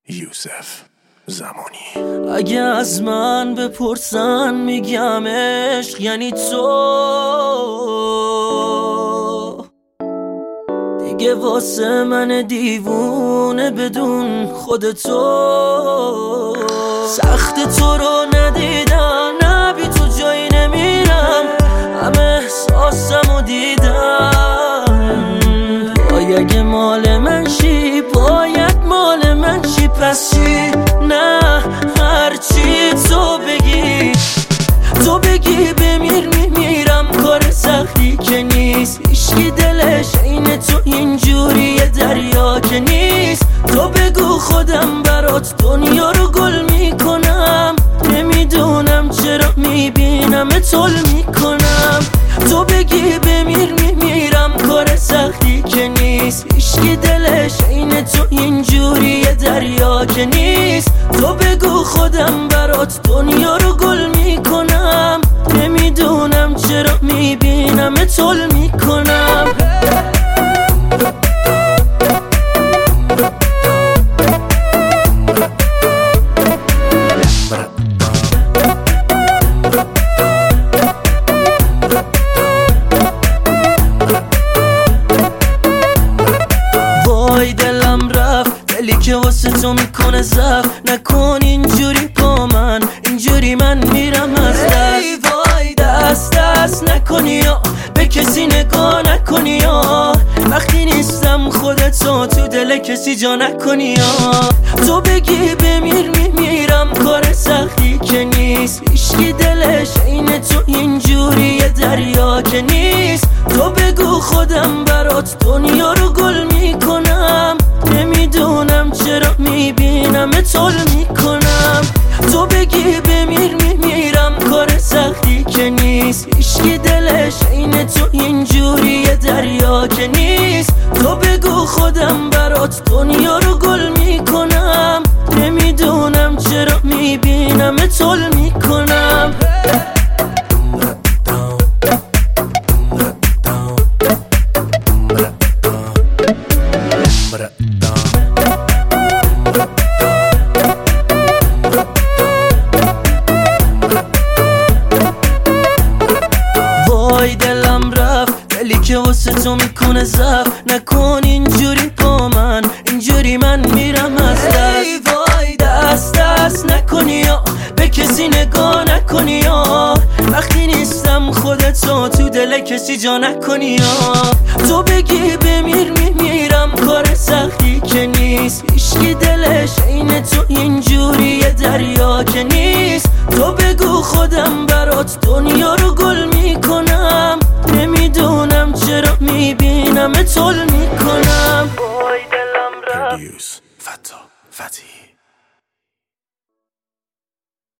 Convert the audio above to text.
یوسف زمانی. اگه از من بپرسن میگم عشق یعنی تو، دیگه واسه من دیوونه بدون خودتو. سخت تو رو ندیدم، نه بی تو جایی نمیرم، همه احساسمو دیدم. اگه مال من شی باید مال من شی، پس چی؟ نه هرچی تو بگی بمیر میمیرم، کار سختی که نیست، هیچکی دلش عین تو اینجوری دریا که نیست. تو بگو خودم برات دنیا رو گل میکنم، نمیدونم چرا میبینم طول میکنم. تو بگی بمیر میمیرم، کار سختی که نیست، هیچکی دلش عین تو اینجوری دریا که نیست. تو بگو خودم برات دنیا رو گل میکنم، نمیدونم چرا میبینم طول میکنم. وای دلم رفت، دلی که واسه تو میکنه زفت، نکن اینجوری با من، اینجوری من میرم از دست. وای دست نکنی یا به کسی نگاه نکنی یا وقتی نیستم خودتو تو دل کسی جا نکنی یا تو بگی بمیر میمیرم، کار سختی که نیست، هیچکی دلش عین تو اینجوری دریا که نیست. تو بگو خودم برات دنیا رو گل میکنم، نمیدونم چرا میبینم طول میکنم. تو بگی بمیر میمیرم، کار سختی که نیست، هیچکی دلش عین تو اینجوری دریا که نیست. تو بگو خودم برات دنیا رو گل میکنم، نمیدونم چرا میبینم طول میکنم. وای دلم رفت، دلی که واسه تو میکنه زفت، نکن اینجوری با من، اینجوری من میرم از دست. وای دست نکنی یا به کسی نگاه نکنی یا وقتی نیستم خودتو تو دل کسی جا نکنی یا تو بگی بمیر میمیرم، کار سختی که نیست، هیچکی دلش عین تو اینجوری دریا که نیست. تو بگو خودم برات دنیا رو گل میکنم، نمیدونم چرا میبینم طول میکنم. وای دلم رفت. فتا فتی